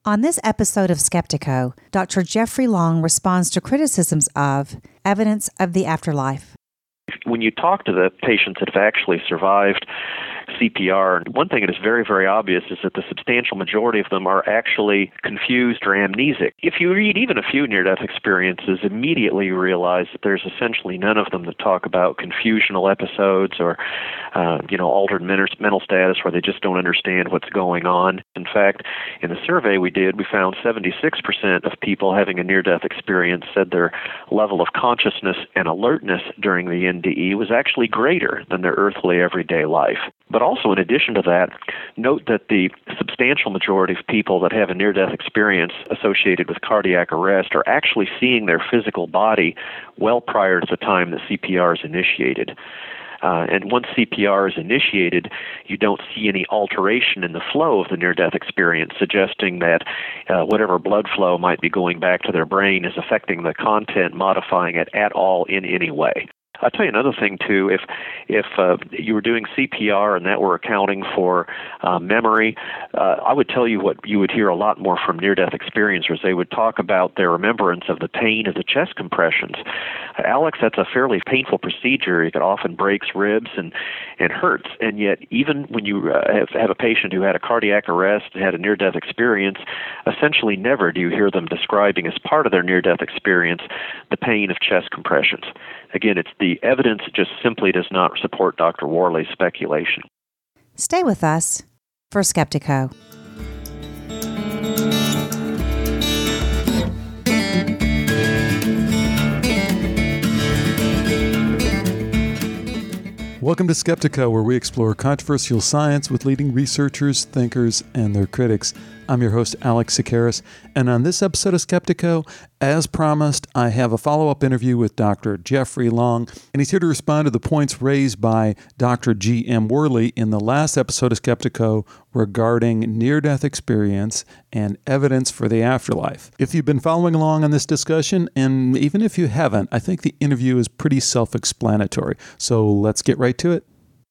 On this episode of Skeptiko, Dr. Jeffrey Long responds to criticisms of evidence of the afterlife. When you talk to the patients that have actually survived CPR, one thing that is very, very obvious is that the substantial majority of them are actually confused or amnesic. If you read even a few near-death experiences, immediately you realize that there's essentially none of them that talk about confusional episodes or, altered mental status where they just don't understand what's going on. In fact, in the survey we did, we found 76% of people having a near-death experience said their level of consciousness and alertness during the NDE was actually greater than their earthly everyday life. But also, in addition to that, note that the substantial majority of people that have a near-death experience associated with cardiac arrest are actually seeing their physical body well prior to the time that CPR is initiated. And once CPR is initiated, you don't see any alteration in the flow of the near-death experience, suggesting that whatever blood flow might be going back to their brain is affecting the content, modifying it at all in any way. I'll tell you another thing, too. If you were doing CPR and that were accounting for memory, I would tell you what you would hear a lot more from near-death experiencers. They would talk about their remembrance of the pain of the chest compressions. Alex, that's a fairly painful procedure. It often breaks ribs and hurts. And yet, even when you have a patient who had a cardiac arrest, had a near-death experience, essentially never do you hear them describing as part of their near-death experience the pain of chest compressions. Again, it's the evidence just simply does not support Dr. Worley's speculation. Stay with us for Skeptiko. Welcome to Skeptiko, where we explore controversial science with leading researchers, thinkers, and their critics. I'm your host, Alex Sakaris, and on this episode of Skeptiko, as promised, I have a follow-up interview with Dr. Jeffrey Long, and he's here to respond to the points raised by Dr. G.M. Worley in the last episode of Skeptiko regarding near-death experience and evidence for the afterlife. If you've been following along on this discussion, and even if you haven't, I think the interview is pretty self-explanatory, so let's get right to it.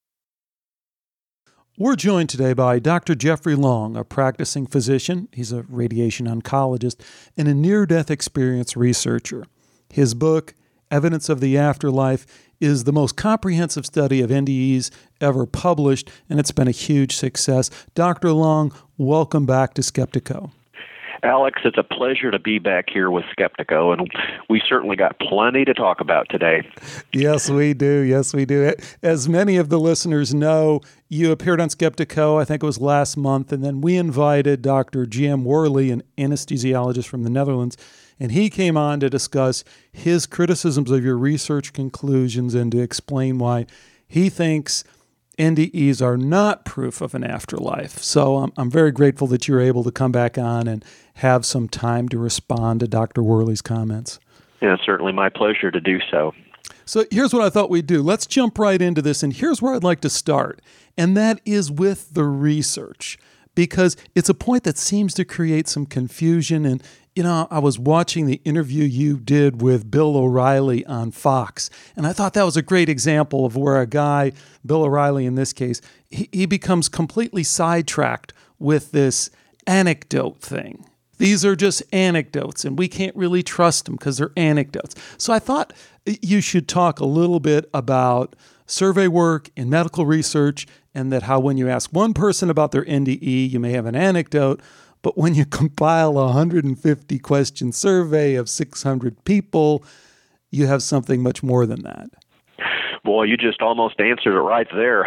We're joined today by Dr. Jeffrey Long, a practicing physician. He's a radiation oncologist and a near-death experience researcher. His book, Evidence of the Afterlife, is the most comprehensive study of NDEs ever published, and it's been a huge success. Dr. Long, welcome back to Skeptiko. Alex, it's a pleasure to be back here with Skeptiko, and we certainly got plenty to talk about today. Yes, we do. Yes, we do. As many of the listeners know, you appeared on Skeptiko, I think it was last month, and then we invited Dr. G.M. Worley, an anesthesiologist from the Netherlands, and he came on to discuss his criticisms of your research conclusions and to explain why he thinks NDEs are not proof of an afterlife. So I'm very grateful that you were able to come back on and have some time to respond to Dr. Worley's comments. Yeah, certainly my pleasure to do so. So here's what I thought we'd do. Let's jump right into this, and here's where I'd like to start, and that is with the research, because it's a point that seems to create some confusion. And I was watching the interview you did with Bill O'Reilly on Fox, and I thought that was a great example of where a guy, Bill O'Reilly in this case, he becomes completely sidetracked with this anecdote thing. These are just anecdotes, and we can't really trust them because they're anecdotes. So I thought you should talk a little bit about survey work in medical research, and that how when you ask one person about their NDE, you may have an anecdote, but when you compile a 150 question survey of 600 people, you have something much more than that. Boy, you just almost answered it right there.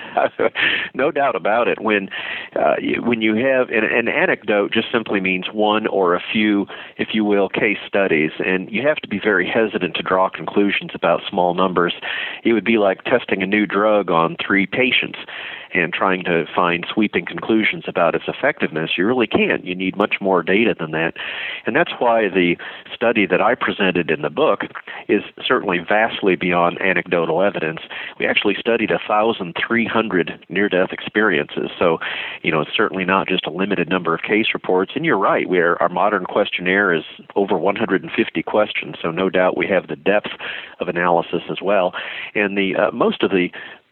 No doubt about it. When you have an anecdote, just simply means one or a few, if you will, case studies, and you have to be very hesitant to draw conclusions about small numbers. It would be like testing a new drug on 3 patients and trying to find sweeping conclusions about its effectiveness. You really can't. You need much more data than that. And that's why the study that I presented in the book is certainly vastly beyond anecdotal evidence. We actually studied 1,300 near-death experiences. So, it's certainly not just a limited number of case reports. And you're right, our modern questionnaire is over 150 questions. So no doubt we have the depth of analysis as well. And the most of the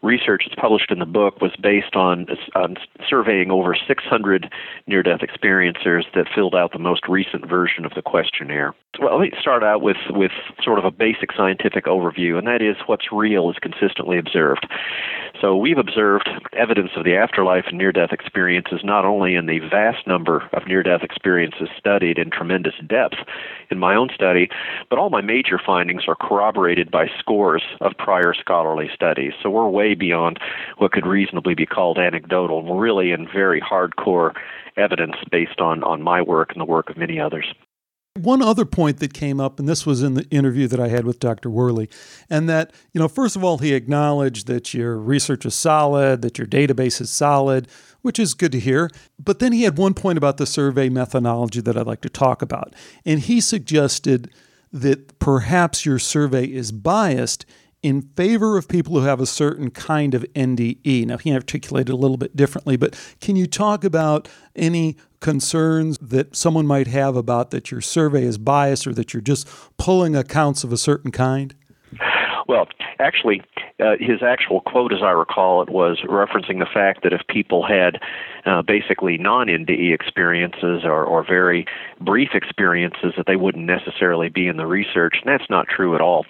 research that's published in the book was based on surveying over 600 near-death experiencers that filled out the most recent version of the questionnaire. Well, let me start out with sort of a basic scientific overview, and that is what's real is consistently observed. So we've observed evidence of the afterlife and near-death experiences not only in the vast number of near-death experiences studied in tremendous depth in my own study, but all my major findings are corroborated by scores of prior scholarly studies. So we're way beyond what could reasonably be called anecdotal, and we're really in very hardcore evidence based on my work and the work of many others. One other point that came up, and this was in the interview that I had with Dr. Worley, and that, first of all, he acknowledged that your research is solid, that your database is solid, which is good to hear. But then he had one point about the survey methodology that I'd like to talk about. And he suggested that perhaps your survey is biased in favor of people who have a certain kind of NDE. Now, he articulated a little bit differently, but can you talk about any concerns that someone might have about that your survey is biased or that you're just pulling accounts of a certain kind? Well, actually, his actual quote, as I recall it, was referencing the fact that if people had basically non-NDE experiences or very brief experiences, that they wouldn't necessarily be in the research, and that's not true at all.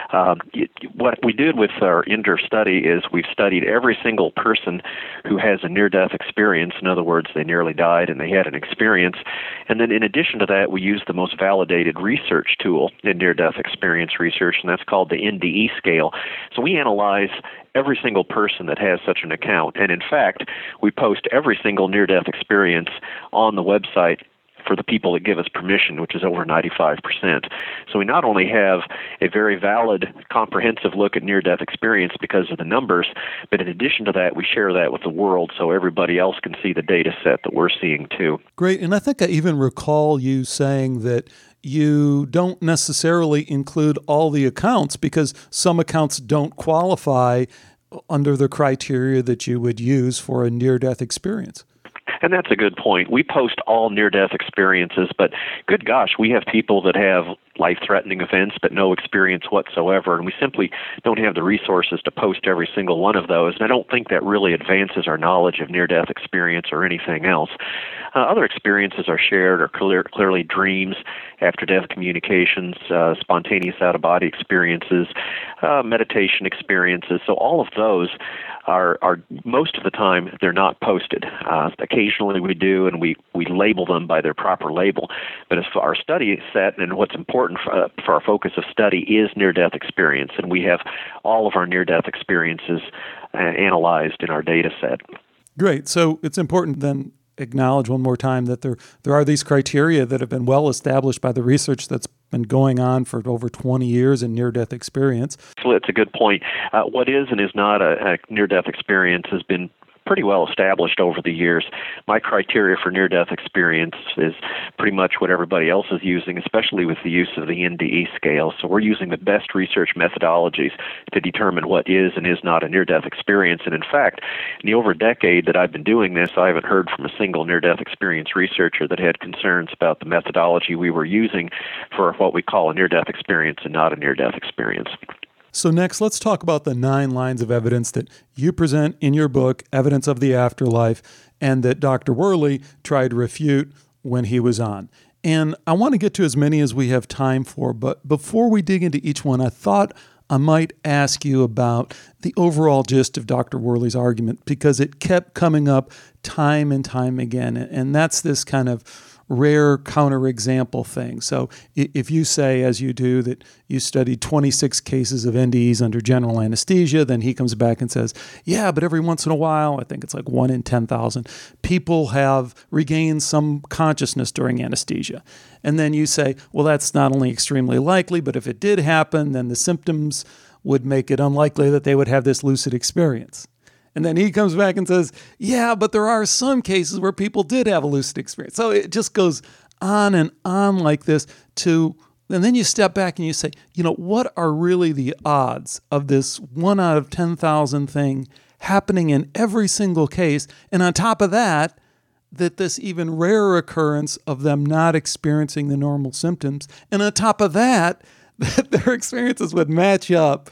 What we did with our INDER study is we've studied every single person who has a near-death experience. In other words, they nearly died and they had an experience. And then in addition to that, we used the most validated research tool in near-death experience research, and that's called the NDE scale. So we analyze every single person that has such an account. And in fact, we post every single near-death experience on the website for the people that give us permission, which is over 95%. So we not only have a very valid, comprehensive look at near-death experience because of the numbers, but in addition to that, we share that with the world so everybody else can see the data set that we're seeing too. Great. And I think I even recall you saying that you don't necessarily include all the accounts because some accounts don't qualify under the criteria that you would use for a near-death experience. And that's a good point. We post all near-death experiences, but good gosh, we have people that have life-threatening events but no experience whatsoever, and we simply don't have the resources to post every single one of those. And I don't think that really advances our knowledge of near-death experience or anything else. Other experiences are shared are clearly dreams, after-death communications, spontaneous out-of-body experiences, meditation experiences. So all of those are most of the time they're not posted. Occasionally we do, and we label them by their proper label. But as for our study set and what's important for our focus of study is near-death experience, and we have all of our near-death experiences analyzed in our data set. Great. So it's important then acknowledge one more time that there are these criteria that have been well established by the research that's been going on for over 20 years in near-death experience. So it's a good point. What is and is not a near-death experience has been pretty well established over the years. My criteria for near-death experience is pretty much what everybody else is using, especially with the use of the NDE scale. So we're using the best research methodologies to determine what is and is not a near-death experience. And in fact, in the over a decade that I've been doing this, I haven't heard from a single near-death experience researcher that had concerns about the methodology we were using for what we call a near-death experience and not a near-death experience. So next, let's talk about the 9 lines of evidence that you present in your book, Evidence of the Afterlife, and that Dr. Worley tried to refute when he was on. And I want to get to as many as we have time for, but before we dig into each one, I thought I might ask you about the overall gist of Dr. Worley's argument, because it kept coming up time and time again, and that's this kind of rare counterexample thing. So if you say, as you do, that you studied 26 cases of NDEs under general anesthesia, then he comes back and says, yeah, but every once in a while, I think it's like 1 in 10,000, people have regained some consciousness during anesthesia. And then you say, well, that's not only extremely likely, but if it did happen, then the symptoms would make it unlikely that they would have this lucid experience. And then he comes back and says, yeah, but there are some cases where people did have a lucid experience. So it just goes on and on like this and then you step back and you say, what are really the odds of this 1 out of 10,000 thing happening in every single case? And on top of that this even rarer occurrence of them not experiencing the normal symptoms. And on top of that their experiences would match up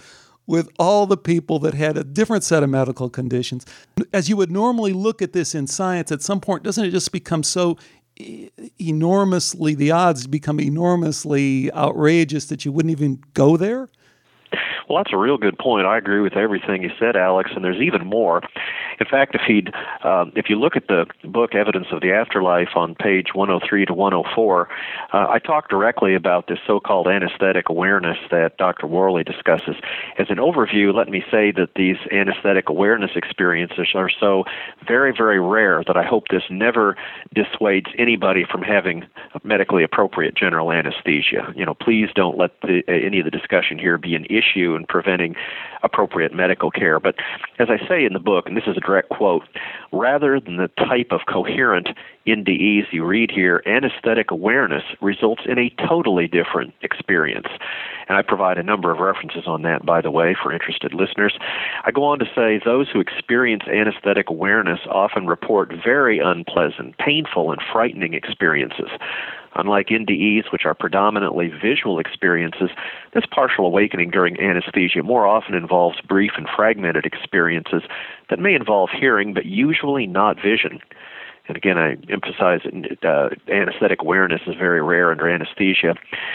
with all the people that had a different set of medical conditions. As you would normally look at this in science, at some point, doesn't it just become so enormously, the odds become enormously outrageous that you wouldn't even go there? Well, that's a real good point. I agree with everything you said, Alex, and there's even more. In fact, if you look at the book Evidence of the Afterlife on page 103 to 104, I talk directly about this so-called anesthetic awareness that Dr. Worley discusses. As an overview, let me say that these anesthetic awareness experiences are so very, very rare that I hope this never dissuades anybody from having medically appropriate general anesthesia. Please don't let any of the discussion here be an issue in preventing appropriate medical care. But as I say in the book, and this is a direct quote, rather than the type of coherent NDEs you read here, anesthetic awareness results in a totally different experience. And I provide a number of references on that, by the way, for interested listeners. I go on to say those who experience anesthetic awareness often report very unpleasant, painful, and frightening experiences. Unlike NDEs, which are predominantly visual experiences, this partial awakening during anesthesia more often involves brief and fragmented experiences that may involve hearing, but usually not vision. And again, I emphasize that anesthetic awareness is very rare under anesthesia.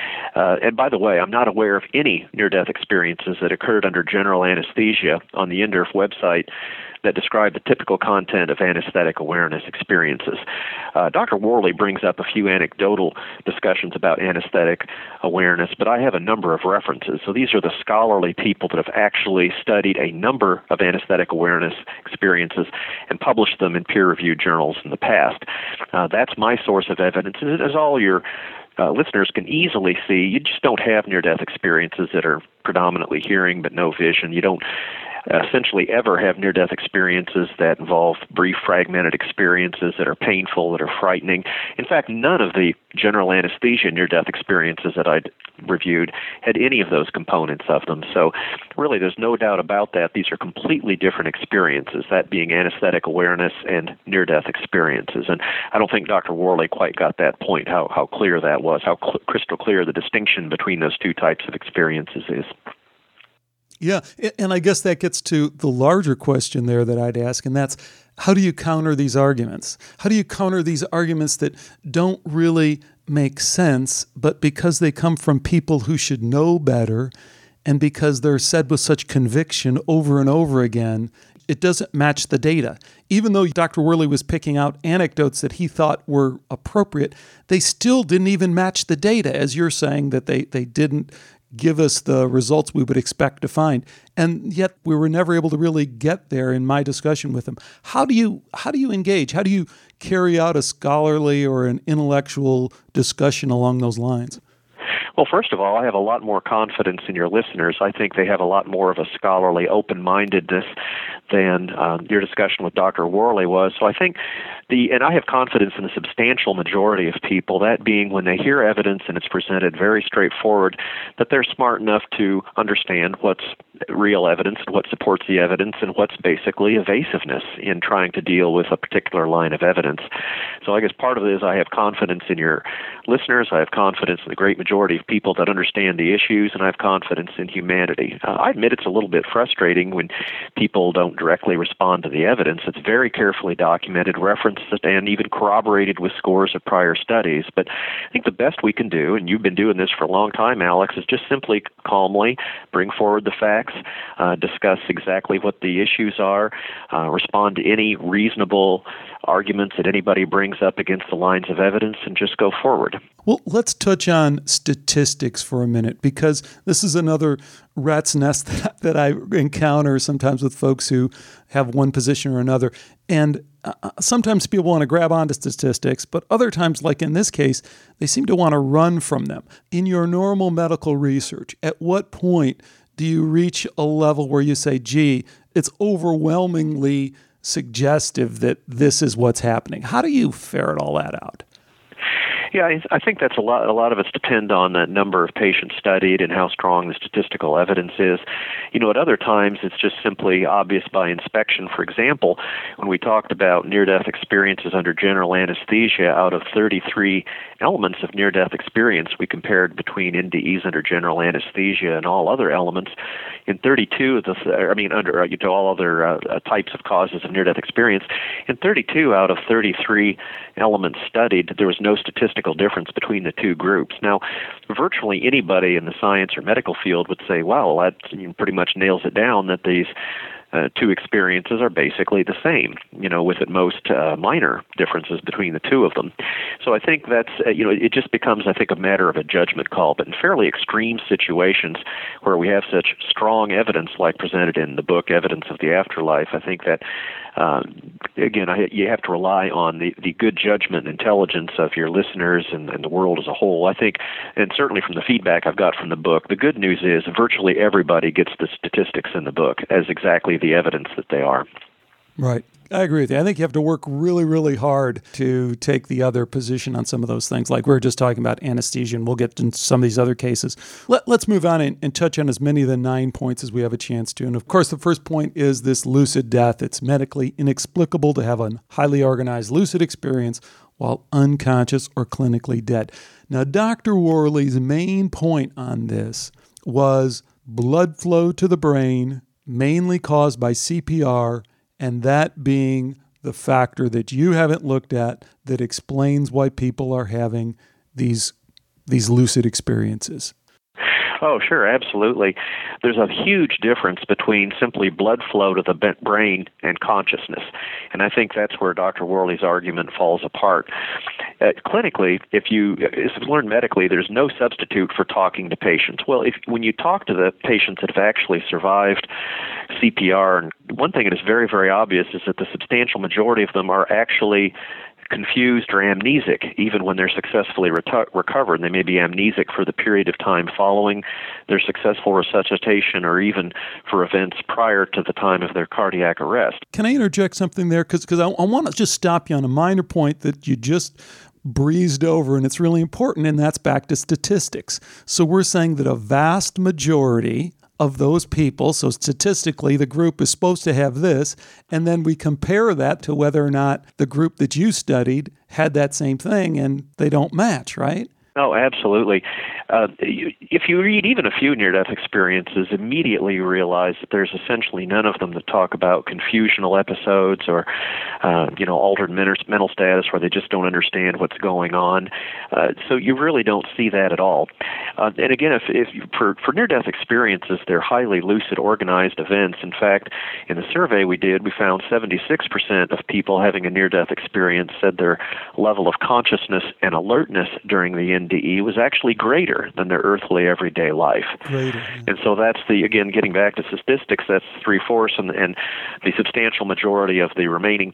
And by the way, I'm not aware of any near-death experiences that occurred under general anesthesia on the NDERF website that describe the typical content of anesthetic awareness experiences. Dr. Worley brings up a few anecdotal discussions about anesthetic awareness, but I have a number of references. So these are the scholarly people that have actually studied a number of anesthetic awareness experiences and published them in peer-reviewed journals in the past. That's my source of evidence, and as all your listeners can easily see, you just don't have near-death experiences that are predominantly hearing but no vision. You don't essentially ever have near-death experiences that involve brief fragmented experiences that are painful, that are frightening. In fact, none of the general anesthesia near-death experiences that I'd reviewed had any of those components of them. So really there's no doubt about that. These are completely different experiences, that being anesthetic awareness and near-death experiences. And I don't think Dr. Worley quite got that point, how clear that was, how crystal clear the distinction between those two types of experiences is. Yeah, and I guess that gets to the larger question there that I'd ask, and that's, how do you counter these arguments? How do you counter these arguments that don't really make sense, but because they come from people who should know better, and because they're said with such conviction over and over again, it doesn't match the data. Even though Dr. Worley was picking out anecdotes that he thought were appropriate, they still didn't even match the data, as you're saying that they didn't give us the results we would expect to find. And yet we were never able to really get there in my discussion with him. How do you engage? How do you carry out a scholarly or an intellectual discussion along those lines? Well, first of all, I have a lot more confidence in your listeners. I think they have a lot more of a scholarly open-mindedness than your discussion with Dr. Worley was. So I think and I have confidence in the substantial majority of people, that being when they hear evidence and it's presented very straightforward, that they're smart enough to understand what's real evidence and what supports the evidence and what's basically evasiveness in trying to deal with a particular line of evidence. So I guess part of it is I have confidence in your listeners. I have confidence in the great majority of people that understand the issues, and I have confidence in humanity. I admit it's a little bit frustrating when people don't directly respond to the evidence. It's very carefully documented, referenced, and even corroborated with scores of prior studies. But I think the best we can do, and you've been doing this for a long time, Alex, is just simply calmly bring forward the facts, discuss exactly what the issues are, respond to any reasonable arguments that anybody brings up against the lines of evidence, and just go forward. Well, let's touch on statistics for a minute, because this is another rat's nest that I encounter sometimes with folks who have one position or another. And sometimes people want to grab onto statistics, but other times, like in this case, they seem to want to run from them. In your normal medical research, at what point do you reach a level where you say, gee, it's overwhelmingly suggestive that this is what's happening? How do you ferret all that out? Yeah, I think that's a lot. A lot of it's depend on the number of patients studied and how strong the statistical evidence is. At other times it's just simply obvious by inspection. For example, when we talked about near-death experiences under general anesthesia, out of 33 elements of near-death experience, we compared between NDEs under general anesthesia and all other elements. In 32 of under all other types of causes of near-death experience, in 32 out of 33 elements studied, there was no statistical difference between the two groups. Now, virtually anybody in the science or medical field would say, wow, that pretty much nails it down that these two experiences are basically the same, with at most minor differences between the two of them. So I think that's, it just becomes, I think, a matter of a judgment call. But in fairly extreme situations where we have such strong evidence like presented in the book, Evidence of the Afterlife, I think that, you have to rely on the good judgment and intelligence of your listeners and the world as a whole. I think, and certainly from the feedback I've got from the book, the good news is virtually everybody gets the statistics in the book as exactly the evidence that they are. Right. I agree with you. I think you have to work really, really hard to take the other position on some of those things. Like we were just talking about anesthesia, and we'll get into some of these other cases. Let's move on and touch on as many of the 9 points as we have a chance to. And of course, the first point is this lucid death. It's medically inexplicable to have a highly organized lucid experience while unconscious or clinically dead. Now, Dr. Worley's main point on this was blood flow to the brain, mainly caused by CPR, and that being the factor that you haven't looked at that explains why people are having these lucid experiences. Oh, sure, absolutely. There's a huge difference between simply blood flow to the brain and consciousness. And I think that's where Dr. Worley's argument falls apart. Clinically, if you learn medically, there's no substitute for talking to patients. Well, when you talk to the patients that have actually survived CPR, and one thing that is very, very obvious is that the substantial majority of them are actually confused or amnesic, even when they're successfully recovered. They may be amnesic for the period of time following their successful resuscitation or even for events prior to the time of their cardiac arrest. Can I interject something there? Because I want to just stop you on a minor point that you just breezed over, and it's really important, and that's back to statistics. So we're saying that a vast majority of those people, so statistically the group is supposed to have this, and then we compare that to whether or not the group that you studied had that same thing, and they don't match, right? Oh, absolutely. If you read even a few near-death experiences, immediately you realize that there's essentially none of them that talk about confusional episodes or, altered mental status where they just don't understand what's going on. So you really don't see that at all. And again, for near-death experiences, they're highly lucid, organized events. In fact, in the survey we did, we found 76% of people having a near-death experience said their level of consciousness and alertness during the NDE was actually greater than their earthly everyday life. Greater. And so that's getting back to statistics, that's 3/4, and the substantial majority of the remaining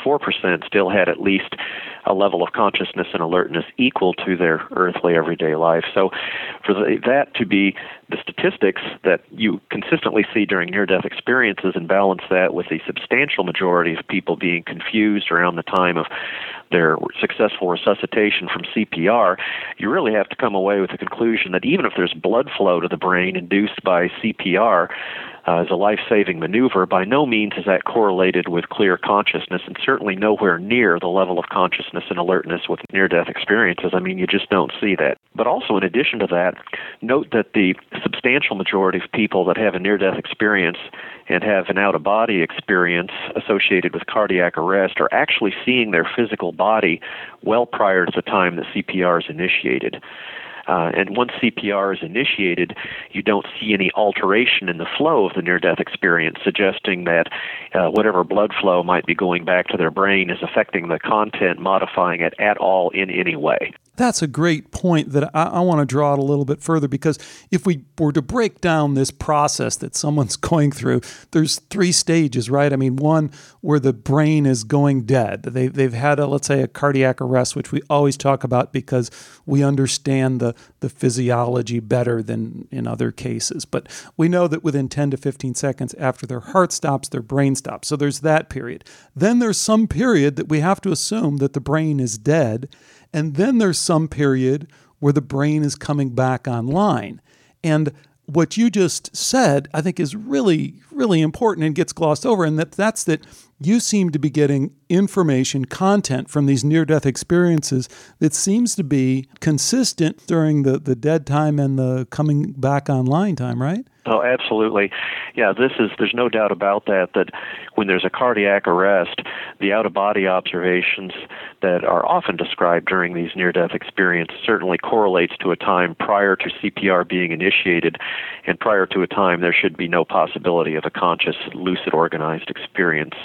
24% still had at least a level of consciousness and alertness equal to their earthly everyday life. So for that to be the statistics that you consistently see during near-death experiences and balance that with the substantial majority of people being confused around the time of their successful resuscitation from CPR, you really have to come away with the conclusion that even if there's blood flow to the brain induced by CPR as a life-saving maneuver, by no means is that correlated with clear consciousness, and certainly nowhere near the level of consciousness and alertness with near-death experiences. I mean, you just don't see that. But also, in addition to that, note that the substantial majority of people that have a near-death experience and have an out-of-body experience associated with cardiac arrest are actually seeing their physical body well prior to the time that CPR is initiated. And once CPR is initiated, you don't see any alteration in the flow of the near-death experience, suggesting that whatever blood flow might be going back to their brain is affecting the content, modifying it at all in any way. That's a great point that I want to draw out a little bit further, because if we were to break down this process that someone's going through, there's 3 stages, right? I mean, one where the brain is going dead. They've had, let's say, a cardiac arrest, which we always talk about because we understand the physiology better than in other cases. But we know that within 10 to 15 seconds after their heart stops, their brain stops. So there's that period. Then there's some period that we have to assume that the brain is dead. And then there's some period where the brain is coming back online. And what you just said, I think, is really, really important and gets glossed over. And that's that you seem to be getting information, content from these near-death experiences that seems to be consistent during the dead time and the coming back online time, right? Oh, absolutely. Yeah, there's no doubt about that when there's a cardiac arrest, the out-of-body observations that are often described during these near-death experiences certainly correlates to a time prior to CPR being initiated, and prior to a time there should be no possibility of a conscious, lucid, organized experience.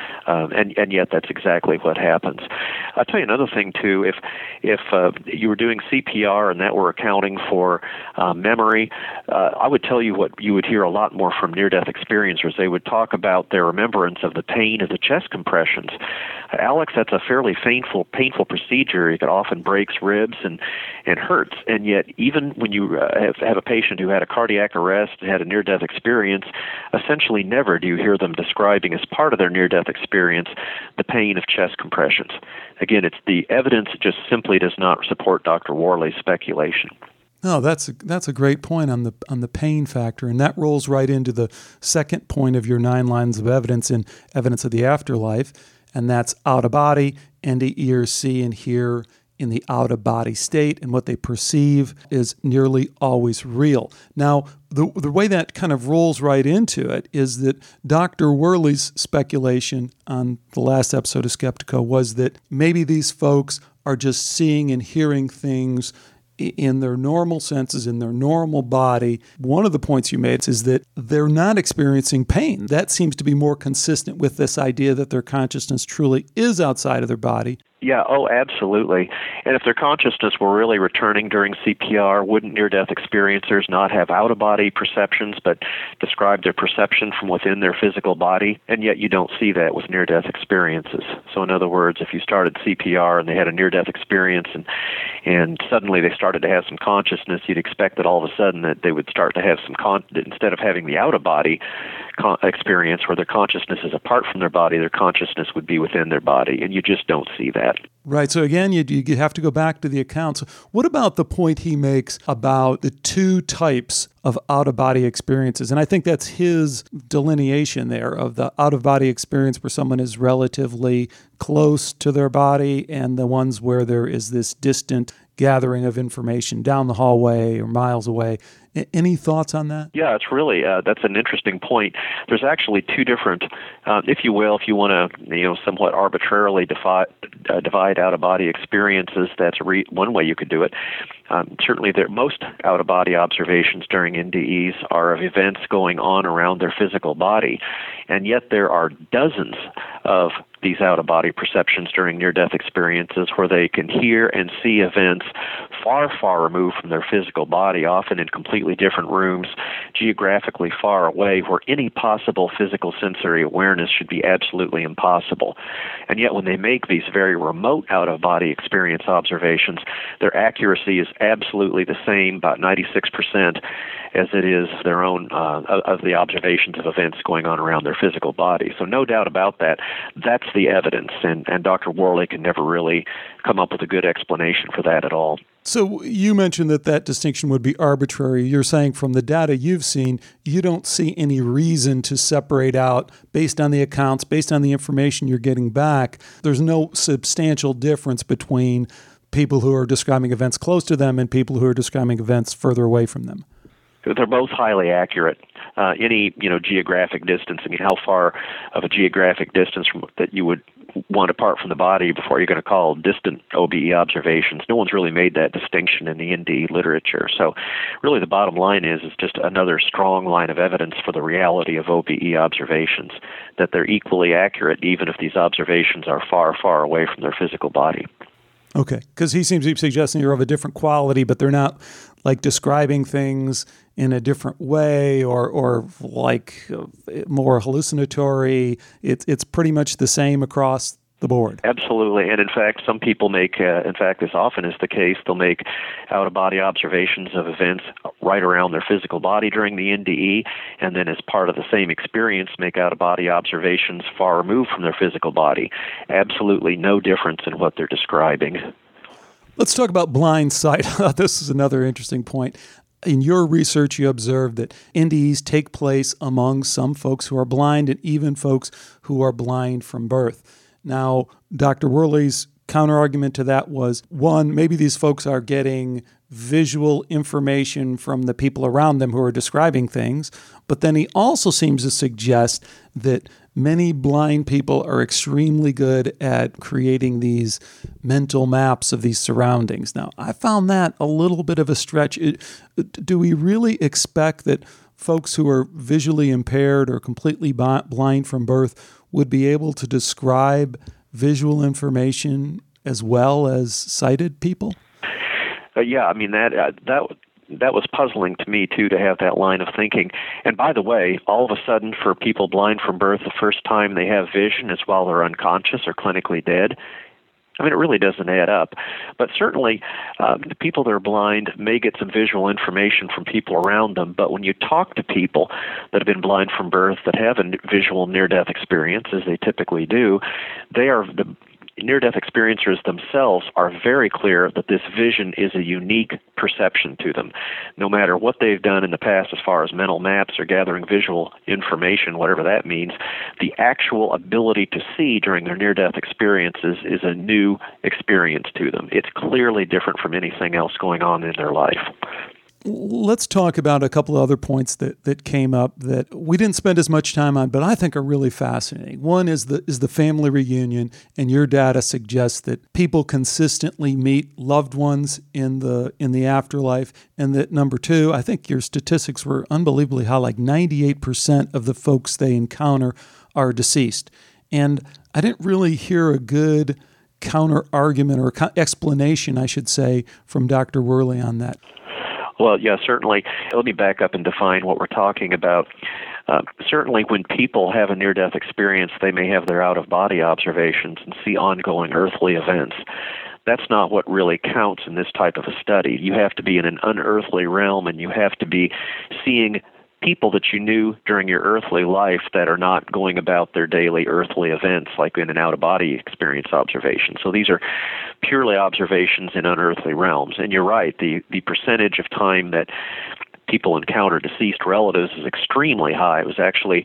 And yet that's exactly what happens. I'll tell you another thing, too. If you were doing CPR and that were accounting for memory, I would tell you what you would hear a lot more from near-death experiencers. They would talk about their remembrance of the pain of the chest compressions. Alex, that's a fairly painful procedure. It often breaks ribs and hurts. And yet, even when you have a patient who had a cardiac arrest and had a near-death experience, essentially never do you hear them describing as part of their near-death experience the pain of chest compressions. Again, it's the evidence just simply does not support Dr. Worley's speculation. No, that's a great point on the pain factor, and that rolls right into the second point of your 9 lines of evidence in Evidence of the Afterlife, and that's out of body, NDE, see and hear in the out-of-body state, and what they perceive is nearly always real. Now, the way that kind of rolls right into it is that Dr. Worley's speculation on the last episode of Skeptico was that maybe these folks are just seeing and hearing things in their normal senses, in their normal body. One of the points you made is that they're not experiencing pain. That seems to be more consistent with this idea that their consciousness truly is outside of their body. Yeah, oh, absolutely. And if their consciousness were really returning during CPR, wouldn't near-death experiencers not have out-of-body perceptions, but describe their perception from within their physical body? And yet you don't see that with near-death experiences. So in other words, if you started CPR and they had a near-death experience and suddenly they started to have some consciousness, you'd expect that all of a sudden that they would start to have some, instead of having the out-of-body experience where their consciousness is apart from their body, their consciousness would be within their body, and you just don't see that. Right. So again, you have to go back to the accounts. What about the point he makes about the 2 types of out-of-body experiences? And I think that's his delineation there of the out-of-body experience where someone is relatively close to their body and the ones where there is this distant gathering of information down the hallway or miles away. Any thoughts on that? Yeah, it's really, that's an interesting point. There's actually 2 different, if you will, if you want to, somewhat arbitrarily divide out-of-body experiences, that's one way you could do it. Certainly, most out-of-body observations during NDEs are of events going on around their physical body, and yet there are dozens of these out-of-body perceptions during near-death experiences where they can hear and see events far, far removed from their physical body, often in completely different rooms, geographically far away, where any possible physical sensory awareness should be absolutely impossible. And yet when they make these very remote out-of-body experience observations, their accuracy is absolutely the same, about 96%, as it is their own of the observations of events going on around their physical body. So no doubt about that. That's the evidence, and Dr. Worley can never really come up with a good explanation for that at all. So you mentioned that distinction would be arbitrary. You're saying from the data you've seen, you don't see any reason to separate out based on the accounts, based on the information you're getting back. There's no substantial difference between people who are describing events close to them and people who are describing events further away from them. They're both highly accurate. Any geographic distance. I mean, how far of a geographic distance that you would want apart from the body before you're going to call distant OBE observations? No one's really made that distinction in the NDE literature. So, really, the bottom line is just another strong line of evidence for the reality of OBE observations, that they're equally accurate even if these observations are far, far away from their physical body. Okay, because he seems to be suggesting you're of a different quality, but they're not like describing things in a different way or like more hallucinatory. It's pretty much the same across the board. Absolutely. And in fact, some people make, in fact, this often is the case, they'll make out-of-body observations of events right around their physical body during the NDE, and then as part of the same experience, make out-of-body observations far removed from their physical body. Absolutely no difference in what they're describing. Let's talk about blind sight. This is another interesting point. In your research, you observed that NDEs take place among some folks who are blind and even folks who are blind from birth. Now, Dr. Worley's counterargument to that was, one, maybe these folks are getting visual information from the people around them who are describing things, but then he also seems to suggest that many blind people are extremely good at creating these mental maps of these surroundings. Now, I found that a little bit of a stretch. Do we really expect that folks who are visually impaired or completely blind from birth would be able to describe visual information as well as sighted people? Yeah, I mean, that was puzzling to me, too, to have that line of thinking. And by the way, all of a sudden, for people blind from birth, the first time they have vision is while they're unconscious or clinically dead. I mean, it really doesn't add up. But certainly, the people that are blind may get some visual information from people around them. But when you talk to people that have been blind from birth that have a visual near-death experience, as they typically do, the near-death experiencers themselves are very clear that this vision is a unique perception to them. No matter what they've done in the past as far as mental maps or gathering visual information, whatever that means, the actual ability to see during their near-death experiences is a new experience to them. It's clearly different from anything else going on in their life. Let's talk about a couple of other points that came up that we didn't spend as much time on, but I think are really fascinating. One is the family reunion, and your data suggests that people consistently meet loved ones in the afterlife, and that number two, I think your statistics were unbelievably high, like 98% of the folks they encounter are deceased. And I didn't really hear a good counter-argument or explanation, I should say, from Dr. Worley on that. Well, yeah, certainly. Let me back up and define what we're talking about. Certainly when people have a near-death experience, they may have their out-of-body observations and see ongoing earthly events. That's not what really counts in this type of a study. You have to be in an unearthly realm, and you have to be seeing people that you knew during your earthly life that are not going about their daily earthly events like in an out-of-body experience observation. So these are purely observations in unearthly realms. And you're right, the percentage of time that people encounter deceased relatives is extremely high. It was actually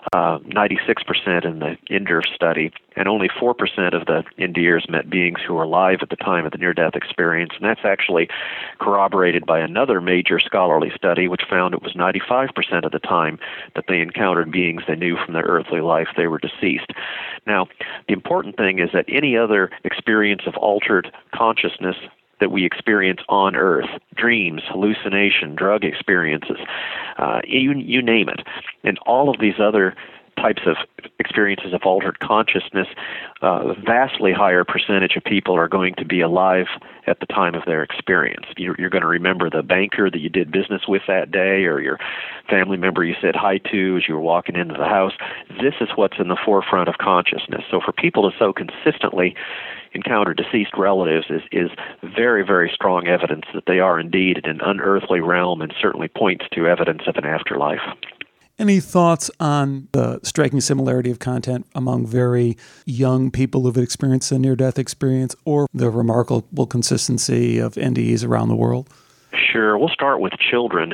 96% in the NDER study, and only 4% of the NDErs met beings who were alive at the time of the near-death experience. And that's actually corroborated by another major scholarly study, which found it was 95% of the time that they encountered beings they knew from their earthly life they were deceased. Now, the important thing is that any other experience of altered consciousness that we experience on Earth, dreams, hallucination, drug experiences, you name it. And all of these other types of experiences of altered consciousness, a vastly higher percentage of people are going to be alive at the time of their experience. You're going to remember the banker that you did business with that day, or your family member you said hi to as you were walking into the house. This is what's in the forefront of consciousness. So for people to so consistently encounter deceased relatives is very, very strong evidence that they are indeed in an unearthly realm, and certainly points to evidence of an afterlife. Any thoughts on the striking similarity of content among very young people who've experienced a near-death experience, or the remarkable consistency of NDEs around the world? Sure. We'll start with children.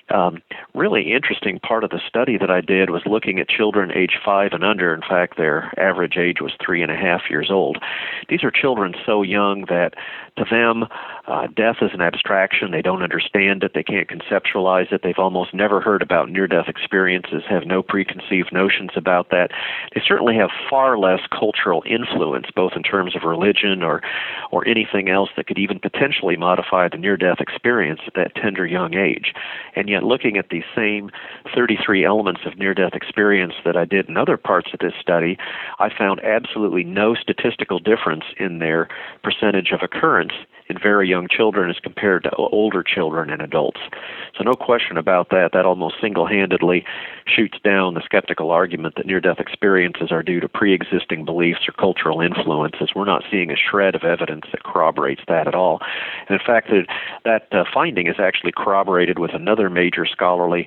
Really interesting part of the study that I did was looking at children age 5 and under. In fact, their average age was 3.5 years old. These are children so young that to them, death is an abstraction. They don't understand it. They can't conceptualize it. They've almost never heard about near-death experiences, have no preconceived notions about that. They certainly have far less cultural influence, both in terms of religion or anything else that could even potentially modify the near-death experience at that tender young age. And yet, looking at these same 33 elements of near-death experience that I did in other parts of this study, I found absolutely no statistical difference in their percentage of occurrence in very young children as compared to older children and adults. So no question about that. That almost single-handedly shoots down the skeptical argument that near-death experiences are due to pre-existing beliefs or cultural influences. We're not seeing a shred of evidence that corroborates that at all. And in fact, that finding is actually corroborated with another major scholarly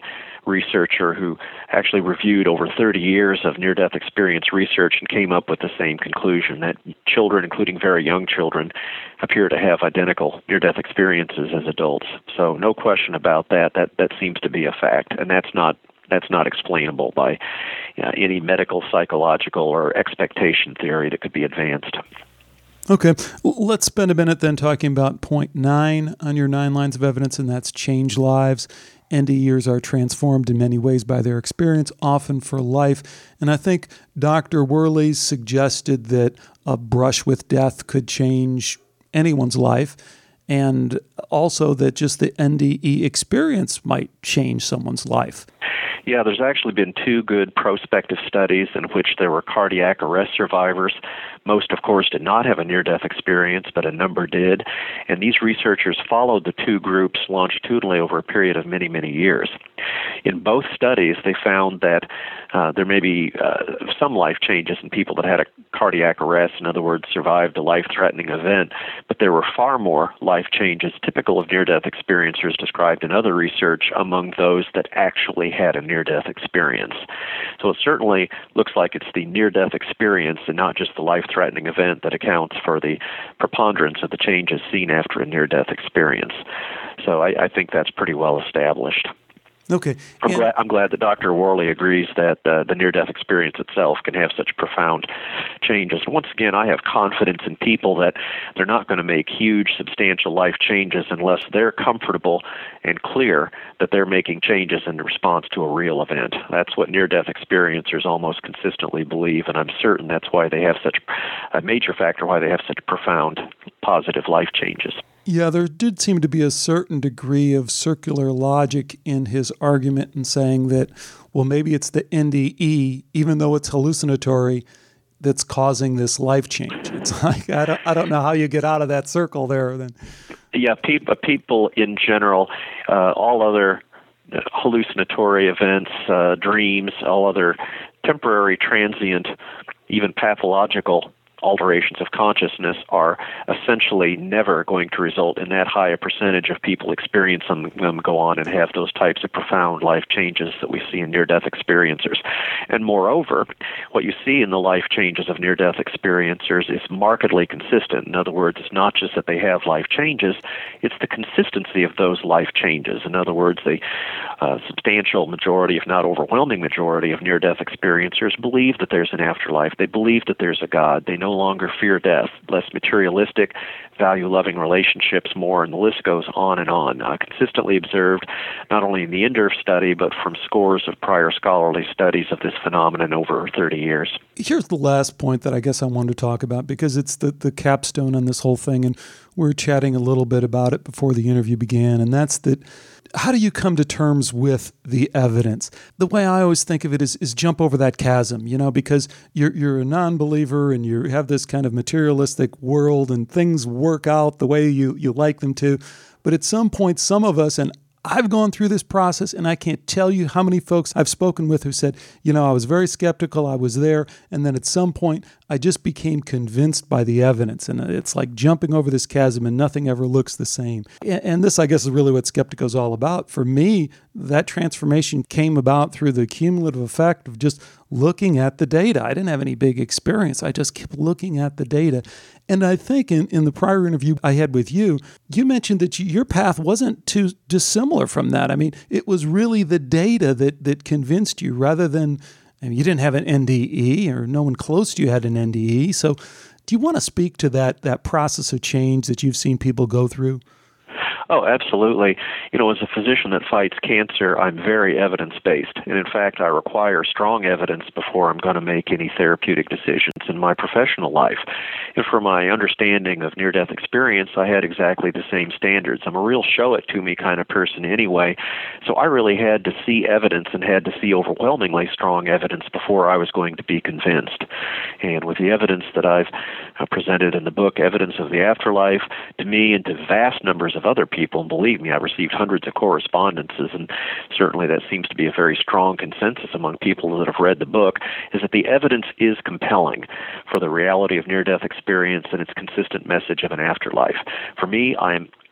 researcher who actually reviewed over 30 years of near-death experience research and came up with the same conclusion, that children, including very young children, appear to have identical near-death experiences as adults. So no question about that. That seems to be a fact, and that's not explainable by any medical, psychological, or expectation theory that could be advanced. Okay, let's spend a minute then talking about point 9 on your 9 lines of evidence, and that's change lives. NDEers are transformed in many ways by their experience, often for life. And I think Dr. Worley suggested that a brush with death could change anyone's life, and also that just the NDE experience might change someone's life. Yeah, there's actually been 2 good prospective studies in which there were cardiac arrest survivors. Most, of course, did not have a near-death experience, but a number did. And these researchers followed the 2 groups longitudinally over a period of many, many years. In both studies, they found that there may be some life changes in people that had a cardiac arrest, in other words, survived a life-threatening event, but there were far more life changes typical of near-death experiencers described in other research among those that actually had a near-death experience. So it certainly looks like it's the near-death experience and not just the life-threatening event that accounts for the preponderance of the changes seen after a near-death experience. So I think that's pretty well established. Okay. I'm glad that Dr. Worley agrees that the near-death experience itself can have such profound changes. Once again, I have confidence in people that they're not going to make huge, substantial life changes unless they're comfortable and clear that they're making changes in response to a real event. That's what near-death experiencers almost consistently believe, and I'm certain that's why they have such a major factor why they have such profound positive life changes. Yeah, there did seem to be a certain degree of circular logic in his argument in saying that, well, maybe it's the NDE, even though it's hallucinatory, that's causing this life change. It's like, I don't know how you get out of that circle there then. Yeah, people in general, all other hallucinatory events, dreams, all other temporary, transient, even pathological alterations of consciousness are essentially never going to result in that high a percentage of people experiencing them go on and have those types of profound life changes that we see in near-death experiencers. And moreover, what you see in the life changes of near-death experiencers is markedly consistent. In other words, it's not just that they have life changes, it's the consistency of those life changes. In other words, the substantial majority, if not overwhelming majority, of near-death experiencers believe that there's an afterlife. They believe that there's a God. They no longer fear death, less materialistic, value-loving relationships more, and the list goes on and on. Consistently observed not only in the NDERF study, but from scores of prior scholarly studies of this phenomenon over 30 years. Here's the last point that I guess I wanted to talk about, because it's the capstone on this whole thing, and we were chatting a little bit about it before the interview began, and that's that how do you come to terms with the evidence? The way I always think of it is jump over that chasm, because you're a non-believer and you have this kind of materialistic world and things work out the way you like them to. But at some point, some of us, and I've gone through this process, and I can't tell you how many folks I've spoken with who said, I was very skeptical, I was there, and then at some point, I just became convinced by the evidence. And it's like jumping over this chasm and nothing ever looks the same. And this, I guess, is really what Skeptiko is all about. For me, that transformation came about through the cumulative effect of just looking at the data. I didn't have any big experience. I just kept looking at the data. And I think in the prior interview I had with you, you mentioned that your path wasn't too dissimilar from that. I mean, it was really the data that convinced you rather than, you didn't have an NDE or no one close to you had an NDE. So do you want to speak to that process of change that you've seen people go through? Oh, absolutely. As a physician that fights cancer, I'm very evidence-based. And in fact, I require strong evidence before I'm going to make any therapeutic decisions in my professional life. And for my understanding of near-death experience, I had exactly the same standards. I'm a real show-it-to-me kind of person anyway. So I really had to see evidence and had to see overwhelmingly strong evidence before I was going to be convinced. And with the evidence that I've presented in the book, Evidence of the Afterlife, to me and to vast numbers of other people, and believe me, I've received hundreds of correspondences, and certainly that seems to be a very strong consensus among people that have read the book, is that the evidence is compelling for the reality of near-death experience and its consistent message of an afterlife. For me, I'm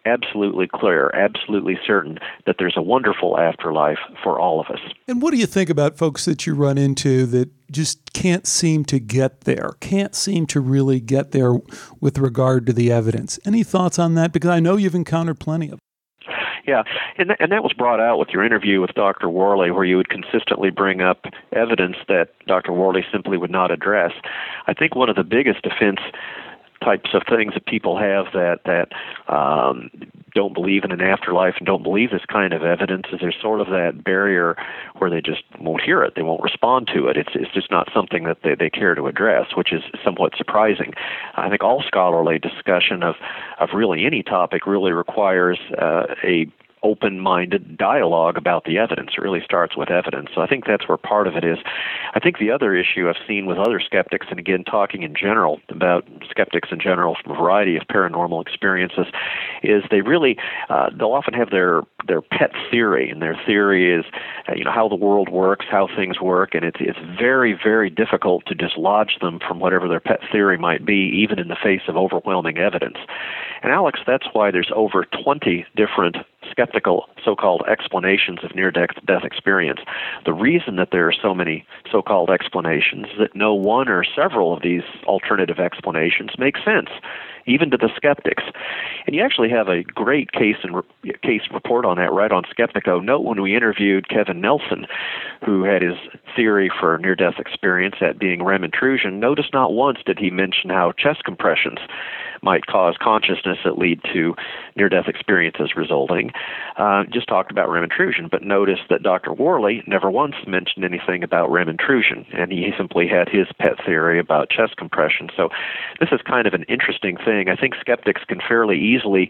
absolutely clear, absolutely certain that there's a wonderful afterlife for all of us. And what do you think about folks that you run into that just can't seem to get there, can't seem to really get there with regard to the evidence? Any thoughts on that? Because I know you've encountered plenty of them. Yeah, and that was brought out with your interview with Dr. Worley, where you would consistently bring up evidence that Dr. Worley simply would not address. I think one of the biggest defense types of things that people have that don't believe in an afterlife and don't believe this kind of evidence is there's sort of that barrier where they just won't hear it, they won't respond to it. It's just not something that they care to address, which is somewhat surprising. I think all scholarly discussion of really any topic really requires a open-minded dialogue about the evidence. It really starts with evidence. So I think that's where part of it is. I think the other issue I've seen with other skeptics, and again talking in general about skeptics in general from a variety of paranormal experiences, is they really, they'll often have their pet theory, and their theory is how the world works, how things work, and it's very, very difficult to dislodge them from whatever their pet theory might be, even in the face of overwhelming evidence. And Alex, that's why there's over 20 different skeptical so-called explanations of near-death experience. The reason that there are so many so-called explanations is that no one or several of these alternative explanations make sense, even to the skeptics. And you actually have a great case report on that right on Skeptico. Note when we interviewed Kevin Nelson, who had his theory for near-death experience, that being REM intrusion, notice not once did he mention how chest compressions might cause consciousness that lead to near-death experiences resulting. Just talked about REM intrusion, but notice that Dr. Worley never once mentioned anything about REM intrusion, and he simply had his pet theory about chest compression. So this is kind of an interesting thing. I think skeptics can fairly easily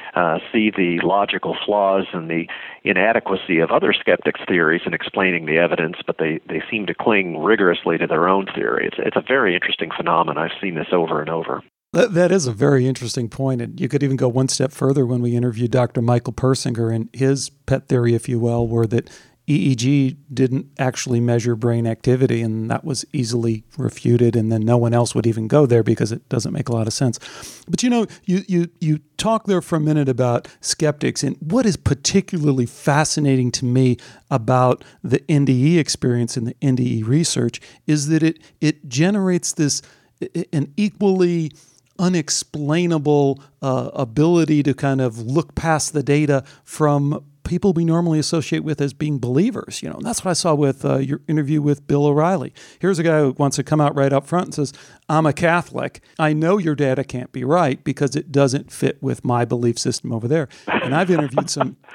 see the logical flaws and the inadequacy of other skeptics' theories in explaining the evidence, but they seem to cling rigorously to their own theory. It's a very interesting phenomenon. I've seen this over and over. That is a very interesting point, and you could even go one step further when we interviewed Dr. Michael Persinger, and his pet theory, if you will, were that EEG didn't actually measure brain activity, and that was easily refuted, and then no one else would even go there because it doesn't make a lot of sense. But you talk there for a minute about skeptics, and what is particularly fascinating to me about the NDE experience and the NDE research is that it generates an equally unexplainable ability to kind of look past the data from people we normally associate with as being believers. And that's what I saw with your interview with Bill O'Reilly. Here's a guy who wants to come out right up front and says, I'm a Catholic. I know your data can't be right because it doesn't fit with my belief system over there. And I've interviewed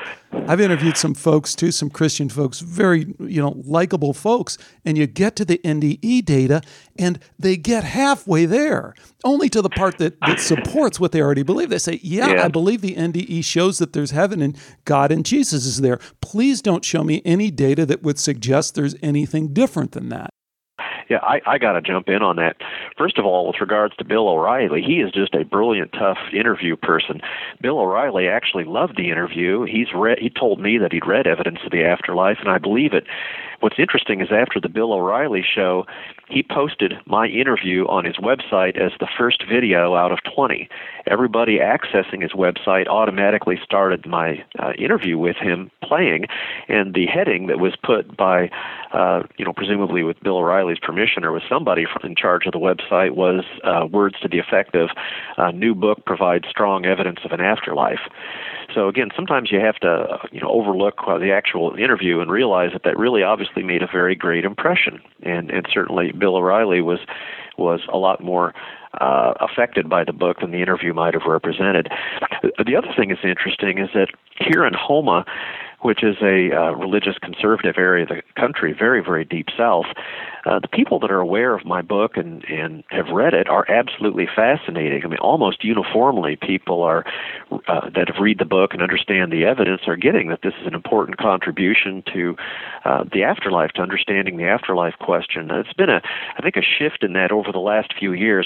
some folks too, some Christian folks, very, likable folks, and you get to the NDE data and they get halfway there, only to the part that supports what they already believe. They say, yeah, I believe the NDE shows that there's heaven and God and Jesus is there. Please don't show me any data that would suggest there's anything different than that. Yeah, I got to jump in on that. First of all, with regards to Bill O'Reilly, he is just a brilliant, tough interview person. Bill O'Reilly actually loved the interview. He told me that he'd read Evidence of the Afterlife, and I believe it. What's interesting is after the Bill O'Reilly show, he posted my interview on his website as the first video out of 20. Everybody accessing his website automatically started my interview with him playing, and the heading that was put by, presumably with Bill O'Reilly's permission or with somebody in charge of the website was words to the effect of, new book provides strong evidence of an afterlife. So again, sometimes you have to, overlook the actual interview and realize that really obviously made a very great impression. And certainly Bill O'Reilly was a lot more affected by the book than the interview might have represented. The other thing that's interesting is that here in Houma, which is a religious conservative area of the country, very, very deep south, the people that are aware of my book and have read it are absolutely fascinating. I mean, almost uniformly, people are that have read the book and understand the evidence are getting that this is an important contribution to the afterlife, to understanding the afterlife question. It's been, I think, a shift in that over the last few years. In fact, I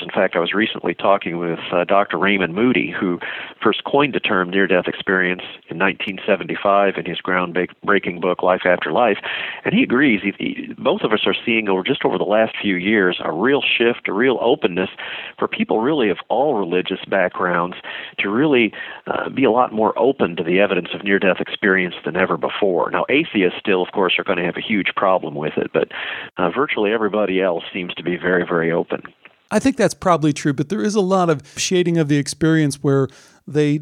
was recently talking with Dr. Raymond Moody, who first coined the term near-death experience in 1975 in his groundbreaking book, Life After Life, and he agrees. Both of us are seeing just over the last few years a real shift, a real openness for people really of all religious backgrounds to really be a lot more open to the evidence of near-death experience than ever before. Now, atheists still, of course, are going to have a huge problem with it, but virtually everybody else seems to be very, very open. I think that's probably true, but there is a lot of shading of the experience where they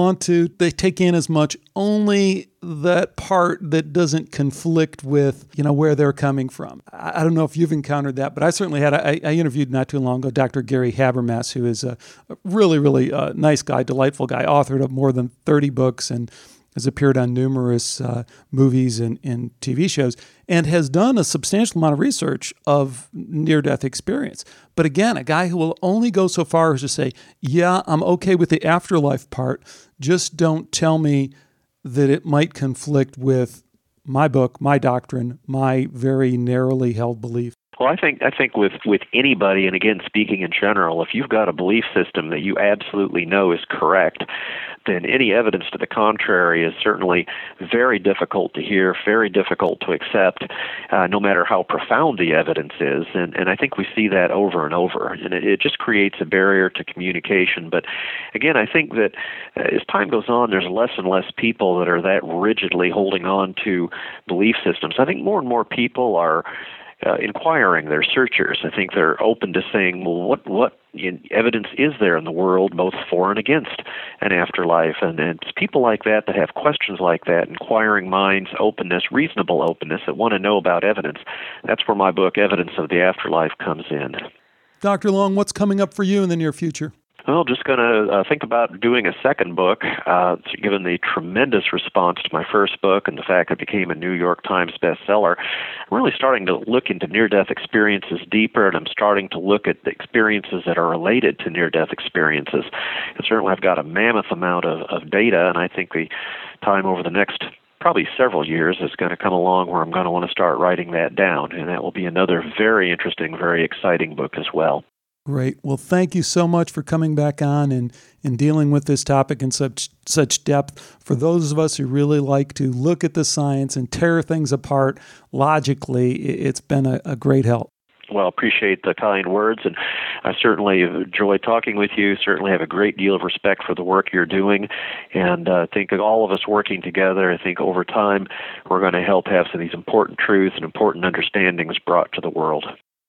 take in as much only that part that doesn't conflict with, where they're coming from. I don't know if you've encountered that, but I certainly had. I interviewed not too long ago Dr. Gary Habermas, who is a really, really nice guy, delightful guy, authored of more than 30 books and has appeared on numerous movies and TV shows, and has done a substantial amount of research of near-death experience. But again, a guy who will only go so far as to say, yeah, I'm okay with the afterlife part, just don't tell me that it might conflict with my book, my doctrine, my very narrowly held belief. Well, I think with anybody, and again, speaking in general, if you've got a belief system that you absolutely know is correct, then any evidence to the contrary is certainly very difficult to hear, very difficult to accept, no matter how profound the evidence is. And I think we see that over and over. And it just creates a barrier to communication. But again, I think that as time goes on, there's less and less people that are that rigidly holding on to belief systems. I think more and more people are inquiring, they're searchers. I think they're open to saying, well, what evidence is there in the world, both for and against an afterlife? And it's people like that have questions like that, inquiring minds, openness, reasonable openness, that want to know about evidence. That's where my book, Evidence of the Afterlife, comes in. Dr. Long, what's coming up for you in the near future? Well, just going to think about doing a second book, given the tremendous response to my first book and the fact it became a New York Times bestseller. I'm really starting to look into near-death experiences deeper, and I'm starting to look at the experiences that are related to near-death experiences. And certainly I've got a mammoth amount of data, and I think the time over the next probably several years is going to come along where I'm going to want to start writing that down, and that will be another very interesting, very exciting book as well. Great. Well, thank you so much for coming back on and dealing with this topic in such depth. For those of us who really like to look at the science and tear things apart logically, it's been a great help. Well, appreciate the kind words, and I certainly enjoy talking with you, certainly have a great deal of respect for the work you're doing, and I think all of us working together, I think over time we're going to help have some of these important truths and important understandings brought to the world.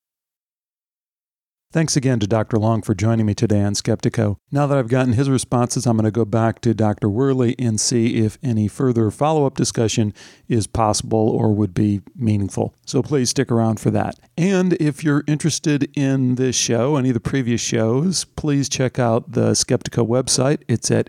Thanks again to Dr. Long for joining me today on Skeptiko. Now that I've gotten his responses, I'm going to go back to Dr. Worley and see if any further follow-up discussion is possible or would be meaningful. So please stick around for that. And if you're interested in this show, any of the previous shows, please check out the Skeptiko website. It's at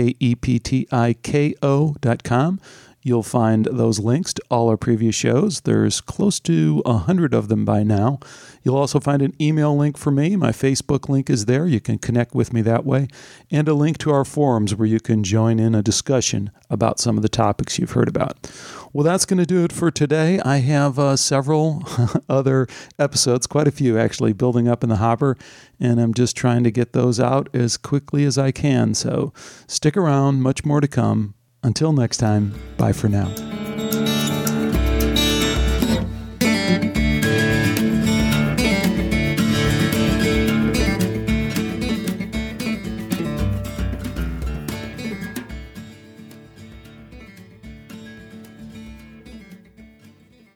skeptiko.com. You'll find those links to all our previous shows. There's close to 100 of them by now. You'll also find an email link for me. My Facebook link is there. You can connect with me that way. And a link to our forums where you can join in a discussion about some of the topics you've heard about. Well, that's going to do it for today. I have several other episodes, quite a few actually, building up in the hopper, and I'm just trying to get those out as quickly as I can. So stick around, much more to come. Until next time, bye for now.